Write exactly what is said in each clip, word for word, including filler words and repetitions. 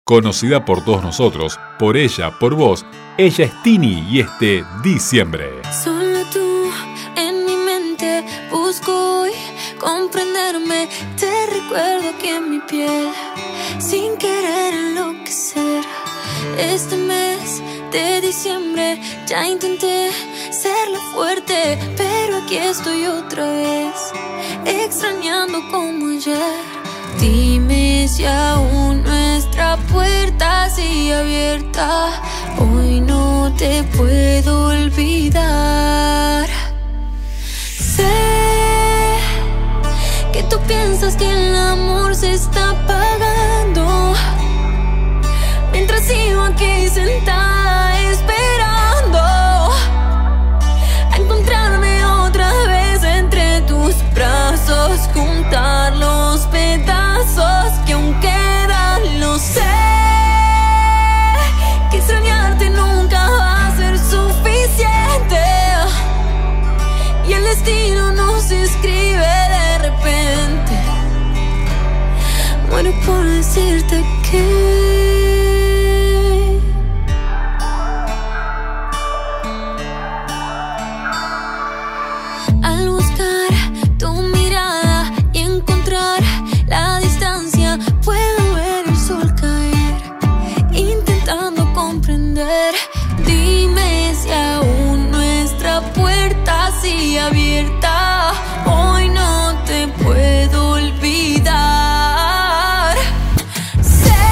conocida por todos nosotros, por ella, por vos. Ella es Tini y este Diciembre. Solo tú en mi mente busco hoy comprenderme. Te recuerdo aquí en mi piel, sin querer enloquecer. Este mes de diciembre ya intenté ser la fuerte, pero aquí estoy otra vez, extrañando como ayer. Dime si aún nuestra puerta sigue abierta. Hoy no te puedo olvidar. Sé que tú piensas que el amor se está apagando, mientras sigo aquí sentada esperando a encontrarme otra vez entre tus brazos, juntar los pedazos que aún quedan. Lo sé, que extrañarte nunca va a ser suficiente, y el destino no se escribe de repente. Muero por decirte que dime si aún nuestra puerta sigue abierta. Hoy no te puedo olvidar. Sé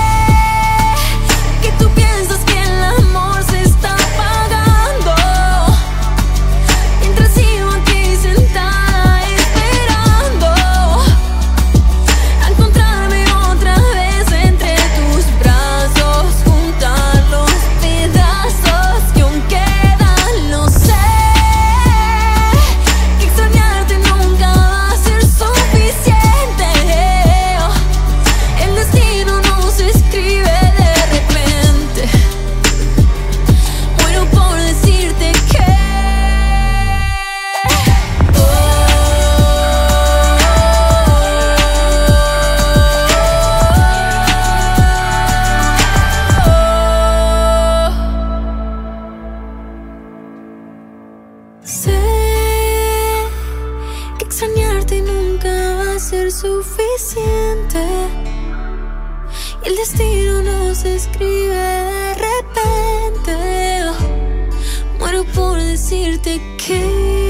que tú piensas que el amor se está apagando, mientras sigo aquí sentada esperando a encontrarme otra vez entre tus brazos, juntar los pedazos que aún quedan. Lo sé, que extrañarte nunca va a ser suficiente. El destino no se escribe de repente. Muero por decirte que oh, sé que extrañarte nunca va a ser suficiente, y el destino no se escribe de repente. Muero por decirte que